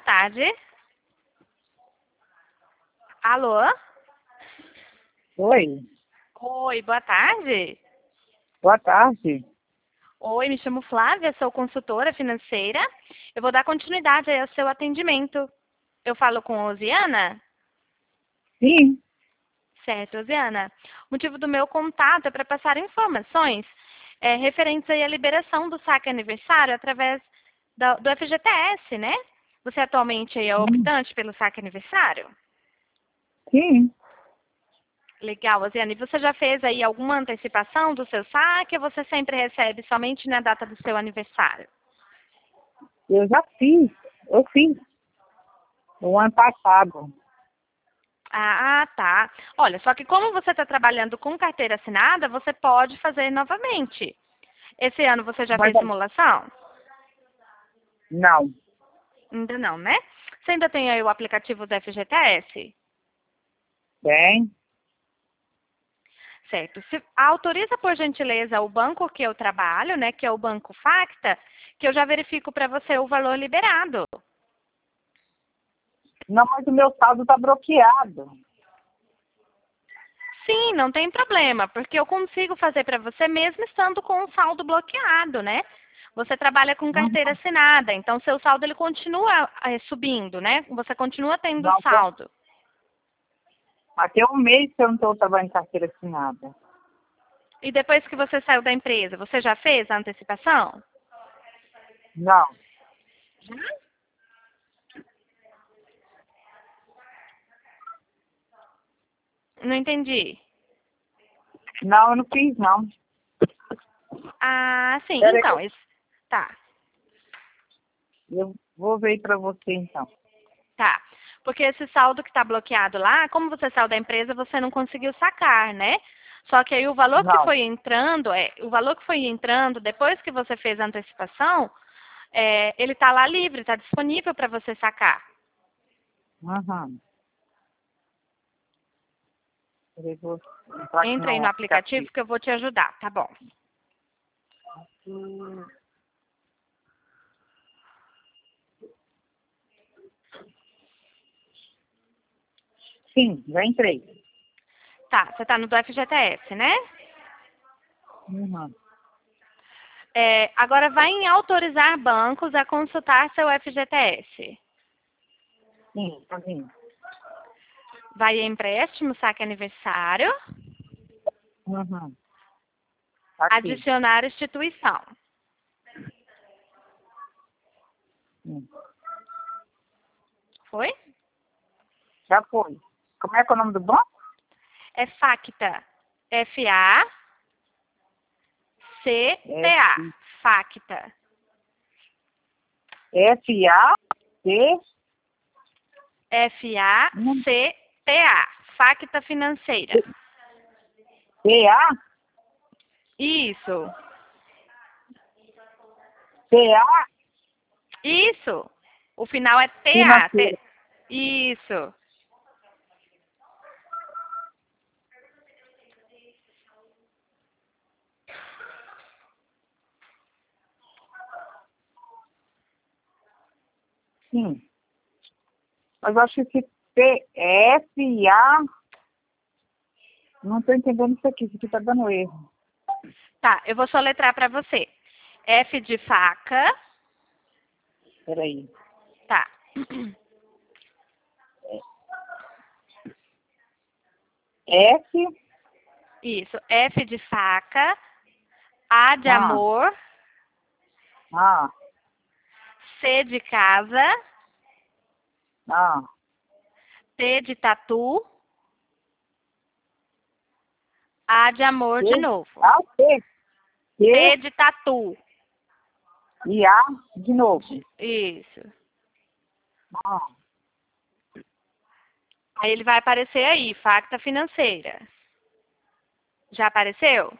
tarde. Alô? Oi, Oi, boa tarde. boa tarde. Oi, me chamo Flávia, sou consultora financeira. Eu vou dar continuidade aí ao seu atendimento. Eu falo com a Osiana? Sim, Certo, Osiana. O motivo do meu contato é para passar informações referentes aí à liberação do saque aniversário através do FGTS, né? Você atualmente aí é sim, optante pelo saque aniversário? sim. Legal, Osiana. E você já fez aí alguma antecipação do seu saque ou você sempre recebe somente na data do seu aniversário? Eu já fiz, eu fiz o ano passado. Ah, tá. Olha, só que como você está trabalhando com carteira assinada, você pode fazer novamente. Esse ano você já Mas fez simulação? não, Ainda não, né? Você ainda tem aí o aplicativo do FGTS? tem. Certo. Se autoriza, por gentileza, o banco que eu trabalho, né, que é o Banco Facta, que eu já verifico para você o valor liberado. Não, mas o meu saldo está bloqueado. Sim, não tem problema, porque eu consigo fazer para você mesmo estando com o saldo bloqueado, né? Você trabalha com Uhum. carteira assinada, então seu saldo ele continua subindo, né? Você continua tendo Não, saldo. até um mês que eu não estou trabalhando em carteira assinada. E depois que você saiu da empresa, você já fez a antecipação? Não, Não entendi. não, eu não fiz, não. Ah, sim, Peraí, então, tá, eu vou ver para você, então. tá. Porque esse saldo que está bloqueado lá, como você saiu da empresa, você não conseguiu sacar, né? Só que aí o valor que Não. foi entrando, o valor que foi entrando depois que você fez a antecipação, ele está lá livre, está disponível para você sacar. Uhum. Eu vou entrar aqui Entre aí no no aplicativo aplicativo. que eu vou te ajudar, tá bom? Hum, Sim, já entrei. Tá, você está no do FGTS, né? Uhum. Agora vai em autorizar bancos a consultar seu FGTS. Sim, tá vindo. Vai em empréstimo, saque aniversário, Uhum. Aqui. adicionar instituição. Sim. Foi? Já foi. Como é que é o nome do banco? É Facta. F-A-C-T-A. F, Facta. F-A-C, F-A-C-T-A. Facta Financeira. T-A, Isso. T-A Isso. O final é T-A. financeira. Isso. Sim. Mas eu acho que F-A, não estou entendendo isso aqui está dando erro. Tá, eu vou soletrar para você. F de faca. Peraí. Tá. F, Isso. F de faca. A de ah, amor. ah, C de casa. ah, T de tatu. A de amor de T, novo. A, T, T T de tatu. e A de novo. Isso. Ah, Aí ele vai aparecer aí, facta financeira. Já apareceu?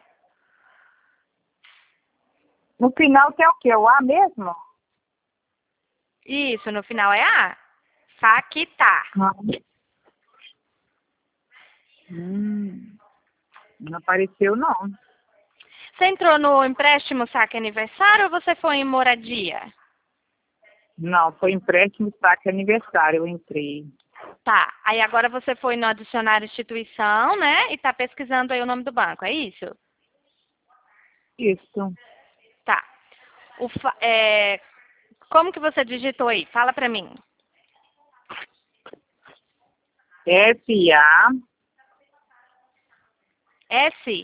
no final tem o quê? O A mesmo? Isso, no final é A. Facta. Ah. Não apareceu, não. Você entrou no empréstimo saque aniversário ou você foi em moradia? Não, foi empréstimo saque aniversário, eu entrei. Tá. Aí agora você foi no adicionar instituição, né? E tá pesquisando aí o nome do banco, é isso? Isso. Tá. Como que você digitou aí? Fala pra mim. FA, S?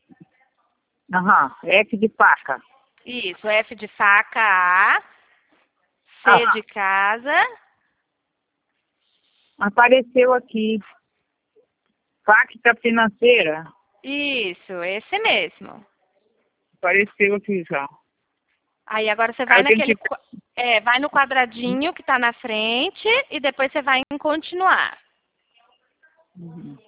F de faca. Isso. F de faca, A. C Aham. de casa. Apareceu aqui, Facta Financeira. Isso, esse mesmo. Apareceu aqui já. Aí agora você Aí vai eu tenho que... vai no quadradinho que tá na frente e depois você vai em continuar. Uhum.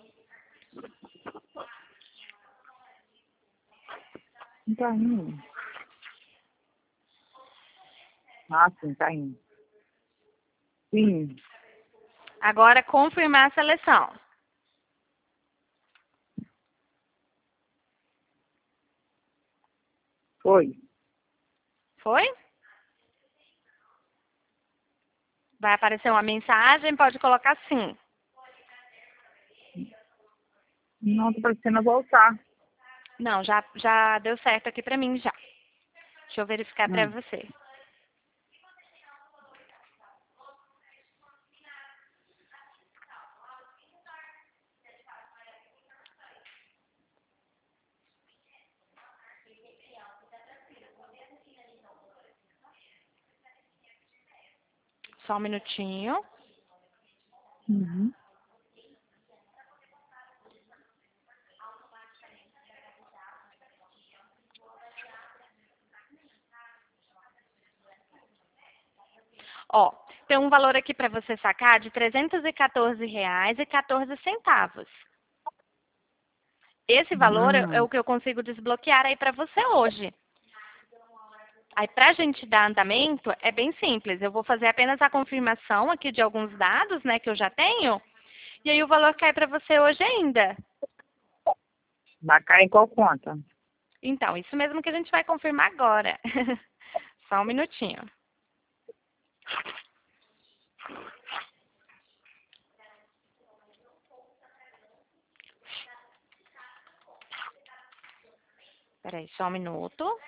Não tá indo. Ah, sim, tá indo. Sim, Agora confirmar a seleção. foi. Foi? Vai aparecer uma mensagem, pode colocar sim. Não, tô parecendo voltar. Não, já deu certo aqui pra mim já. Deixa eu verificar pra Hum. você. Só um minutinho. Uhum. Ó, tem um valor aqui para você sacar de R$ 314,14. Esse valor é o que eu consigo desbloquear aí para você hoje. Aí, para a gente dar andamento, é bem simples. Eu vou fazer apenas a confirmação aqui de alguns dados, né, que eu já tenho. E aí o valor cai para você hoje ainda. Vai cair em qual conta? Então, isso mesmo que a gente vai confirmar agora. Só um minutinho. Peraí, só um minuto.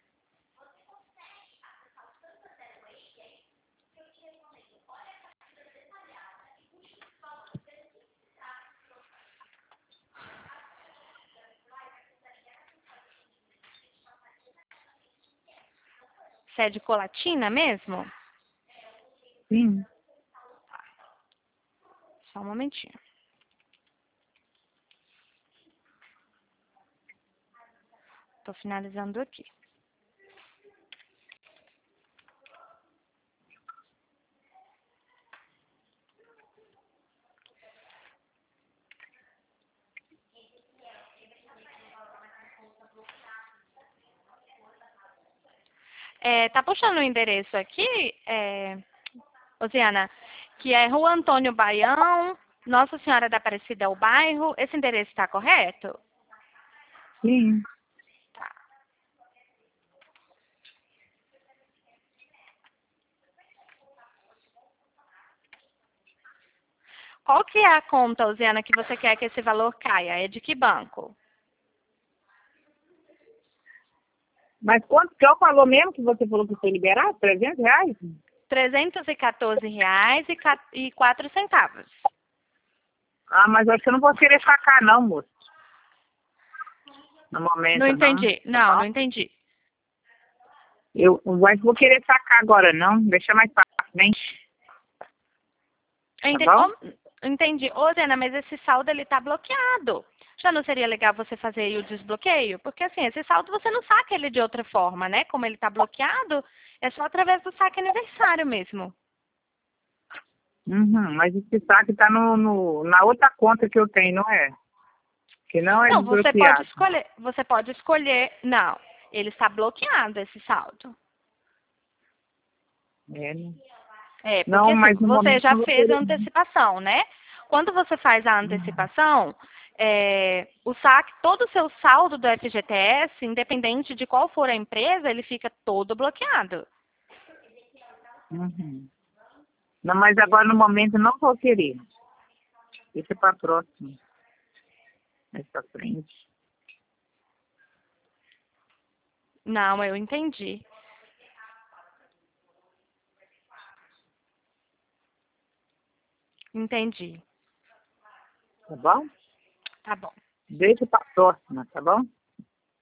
Você é de Colatina mesmo? Sim. Só um momentinho. Estou finalizando aqui. Tá puxando o endereço aqui, Osiana, que é Rua Antônio Baião, Nossa Senhora da Aparecida é o bairro. Esse endereço está correto? Sim. Tá. Qual que é a conta, Osiana, que você quer que esse valor caia? É de que banco? Mas quanto que é o valor mesmo que você falou que foi liberado? R$ 300? R$ 314,04. Ah, mas acho que eu não vou querer sacar não, moço. No Não momento, não. entendi. Tá Não, bom? não entendi. Eu vou querer sacar agora, não. Deixa mais fácil, bem. Tá bom? Entendi. Ô, Zena, mas esse saldo ele tá bloqueado. Já não seria legal você fazer aí o desbloqueio? Porque assim, esse saldo você não saca ele de outra forma, né? Como ele tá bloqueado, é só através do saque aniversário mesmo. Uhum, mas esse saque tá na outra conta que eu tenho, não é? Que não é Não, desbloqueado. você pode escolher. Não, ele está bloqueado, esse saldo. É, né? Porque Não, assim, mas no você momento já eu não vou fez a querer. antecipação, né? Quando você faz a antecipação, o saque, todo o seu saldo do FGTS, independente de qual for a empresa, ele fica todo bloqueado. Uhum. Não, mas agora no momento não vou querer. Deixa para próximo. Mais para frente. Não, eu entendi. Entendi. Tá bom? Tá bom. Deixa para próxima, tá bom?